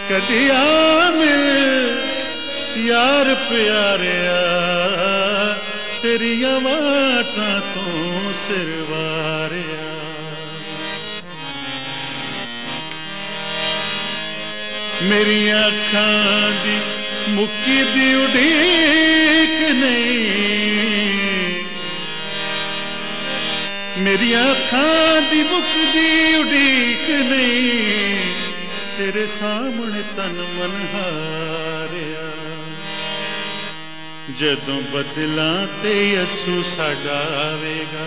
कदी आ मिल यार प्यारिया तेरिया वाटां तू सिर वारिया। मेरी अखां दी मुक्की दी उड़ीक नहीं, मेरी अखां दी मुक्की उड़ीक नहीं, तेरे सामने तन मन हारिया। जदों बदलां ते यसू साडा आवेगा,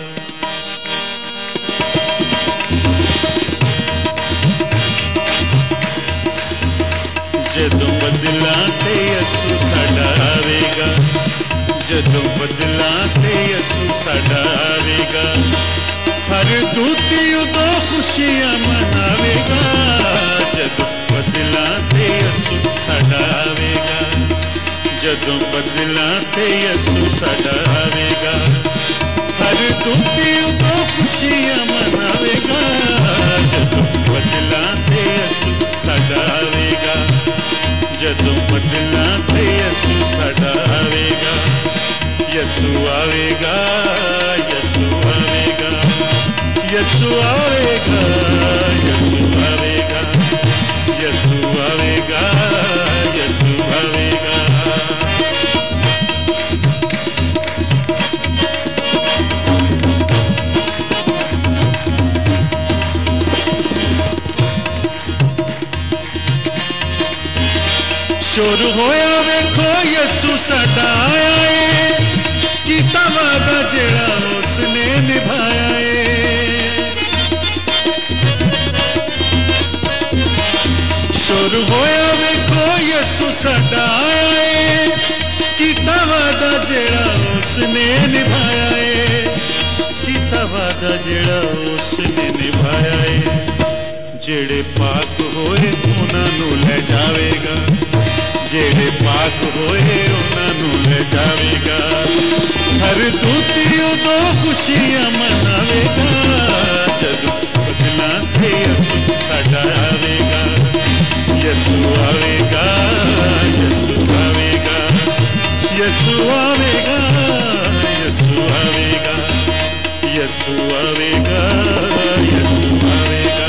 जदों बदलां ते यसू साडा आवेगा, जदों बदलां ते यसू साडा आवेगा। हर दूती उदों खुशियां मनावेगा, जदों बदलां ते यसू साडा आवेगा, जदों बदलां ते यसू साडा आवेगा। हर दूती उदों खुशियां मनावेगा, जदों बदलां ते यसू साडा आवेगा, जदों बदलां ते यसू साडा आवेगा। यसू आवेगा, यसू आवेगा, यसू आवेगा, यसू आवेगा, यसू आवेगा, यसू आवेगा। शोर होया वेखो यसू साडा आया है, कीता वादा जेड़ा उसने निभाया है। शोर होया वेखो यसू साडा आया है, कीता वादा जेड़ा उसने निभाया है, कीता वादा जेड़ा उसने निभाया है। जेड़े पाक होए उन्हां नूं ले जावेगा, जेड़े पाक होए उन्हां नूं ले जावेगा। हर दूती उदों खुशियां मनावेगा, जदों बदलां ते यसू साडा आवेगा। यसू आवेगा, यसू आवेगा, यसू आवेगा, यसू आवेगा, यसू आवेगा, यसू आवेगा।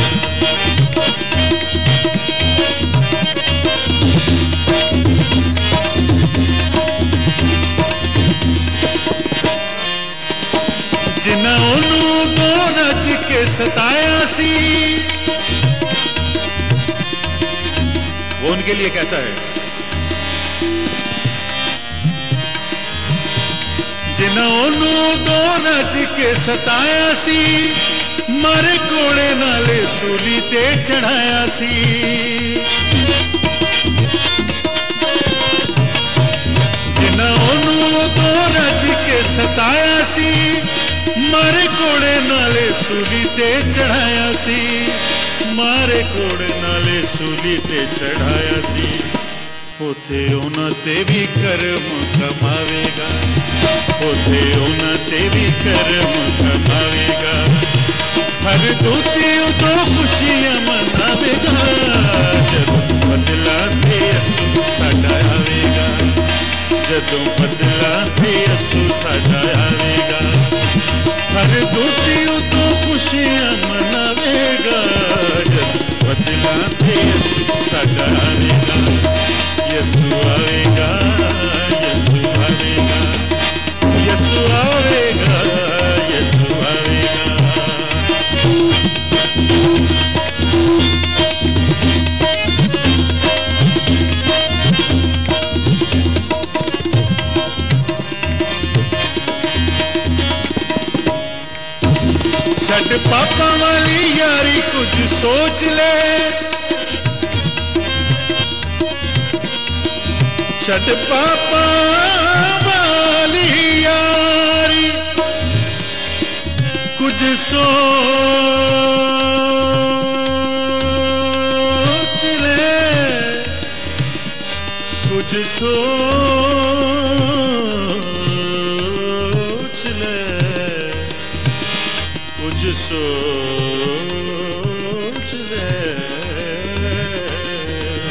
जिन्ना ओनू तो रज के सताया सी, वो उनके लिए कैसा है। जिन्ना ओनू तो रज के सताया सी, मारे कोड़े नाले सूली ते चढ़ाया सी। जिन्ना ओनू तो रज के सताया सी, मारे कोड़े नाले सूली ते चढ़ाया सी, मारे कोड़े नाले सूली ते चढ़ाया सी। उथे उन्हां ते भी करम कमावेगा, उथे उन्हां ते भी करम कमावेगा। हर दूती उदों खुशियां मनावेगा, जदों बदलां ते यसू साडा आवेगा, जदों बदलां ते यसू साडा आवेगा। हर दूती उदों खुशियां मनावेगा, जदों बदलां ते यसू साडा आवेगा। यसू आवेगा, यसू आवेगा, यसू आवेगा, यसू आवेगा। छड़ पापा वाली यारी कुछ सोच ले, छड़ पापा वाली यारी कुछ सोच ले, कुछ सोच ले, कुछ सोच ले।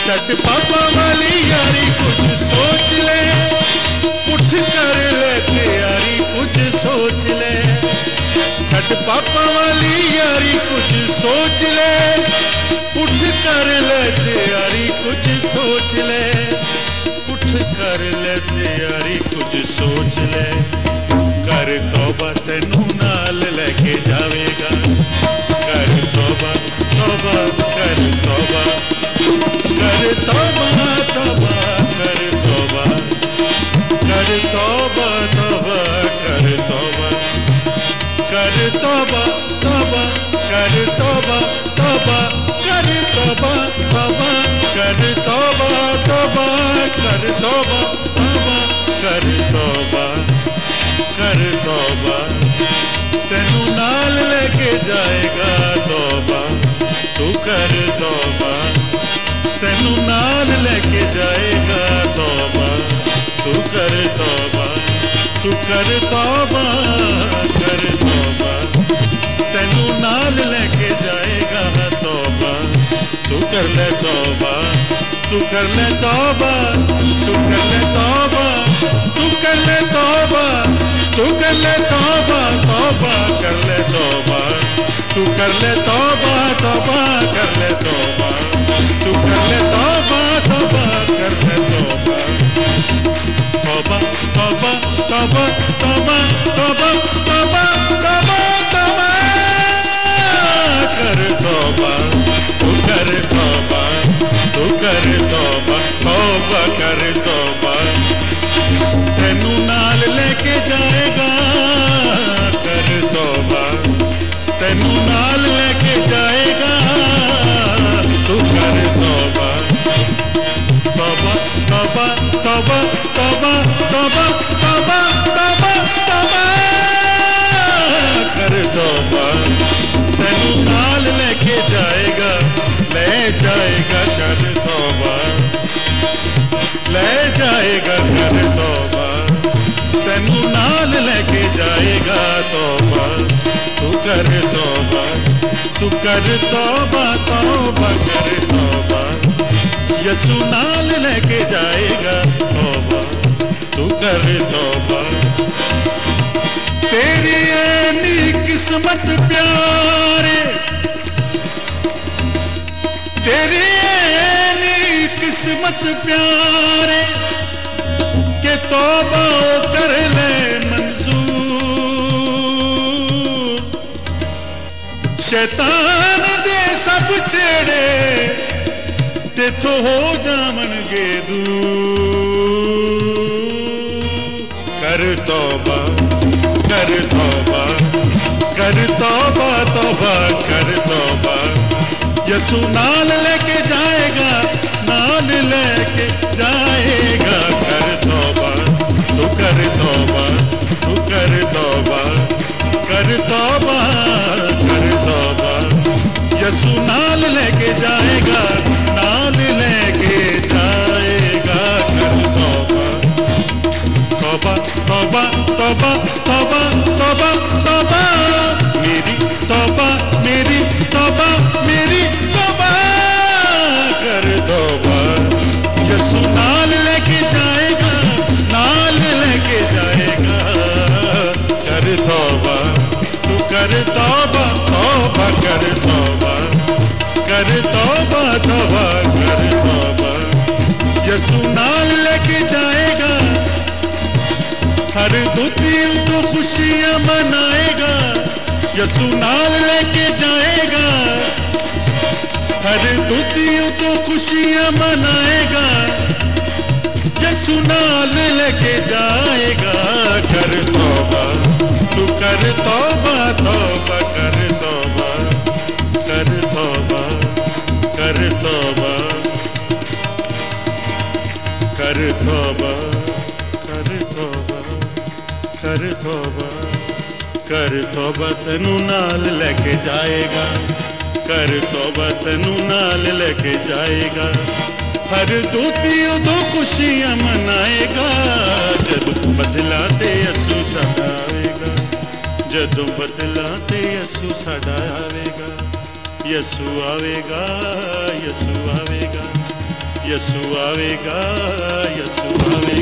छट पापा वाली यारी कुछ सोच ले, उठ कर ले तैयारी कुछ सोच ले। छट पापा वाली यारी कुछ सोच ले, उठ कर ले तैयारी कुछ सोच ले। उठ कर ले तैयारी कुछ सोच ले। कर तौबा तेनू नाल लेके जावेगा। कर तौबा तौबा कर तौबा, कर तौबा तौबा कर तौबा, कर तौबा तौबा कर तौबा, कर तौबा तौबा कर तौबा तौबा, कर तौबा तौबा कर तौबा तौबा, कर तौबा तौबा कर तौबा, कर तौबा तेनू नाल लेके जाएगा। तौबा तू कर तौबा, तेनू नाल लेके जाएगा। तौबा तू कर तौबा, तू कर तौबा, कर तौबा तेनू नाल लेके जाएगा। तौबा तू कर ले तौबा, तू कर ले तौबा, तू कर ले तौबा, तू कर ले तौबा, तू कर ले तौबा, तौबा कर ले तौबा, तू कर ले तौबा, तौबा कर ले तौबा, तू कर ले तौबा, तौबा कर ले तौबा। तौबा तौबा तौबा तौबा तौबा तौबा तौबा तौबा कर तौबा, तू कर तौबा, तू कर तौबा, तौबा कर तौबा तेनू नाल लेके जाएगा। कर तौबा तेनू नाल लेके जाएगा। तू कर तौबा, तौबा तौबा तौबा तौबा तौबा तौबा तौबा तौबा कर तौबा तेनू नाल लेके जाएगा, ले जाएगा। कर तौबा ले जाएगा। कर तौबा तेनू नाल लेके जाएगा। तौबा तू कर तौबा, तू कर तौबा, तौबा कर तौबा यसू नाल लेके जाएगा। तौबा तू कर तौबा। तेरी ऐनी किस्मत प्यारे, तेरी ऐनी किस्मत प्यारे के तौबा कर ले मंजूर। शैतान दे सब छेड़े तेथों हो जावणगे दूर। कर तौबा, कर तौबा, कर तौबा, तौबा कर तौबा यसू नाल लेके जाएगा, नाल लेके जाएगा। कर तौबा, तू कर तौबा, तू कर तौबा, कर तौबा, कर तौबा यसू नाल लेके जाएगा, नाल लेके जाएगा। कर तौबा, तौबा तौबा तौबा तौबा तौबा तौबा मेरी तौबा, मेरी तौबा, मेरी तौबा कर तौबा यसू नाल लेके जाएगा, नाल लेके जाएगा। कर तौबा, तू कर तौबा, तौबा कर तौबा, कर तौबा, तौबा कर तौबा यसू नाल लेके जाएगा। हर दुखी तो खुशियां मनाएगा, यसू नाल लेके जाएगा। हर दुखी तो खुशियां मनाएगा, यसू नाल लेके जाएगा। कर तौबा, तू कर तौबा, तौबा कर तौबा, कर तौबा, कर तौबा, कर तौबा, कर तौबा, कर तौबा, कर तौबा तेनू नाल लेके जाएगा। कर तौबा तेनू नाल लेके जाएगा। हर दोती उदों खुशियां मनाएगा, जदों बदला ते यसू साडा आवेगा। जदों बदला ते यसू साडा आवेगा। यसू आवेगा, यसू आवेगा, यसु आवेगा, यसु आवेगा।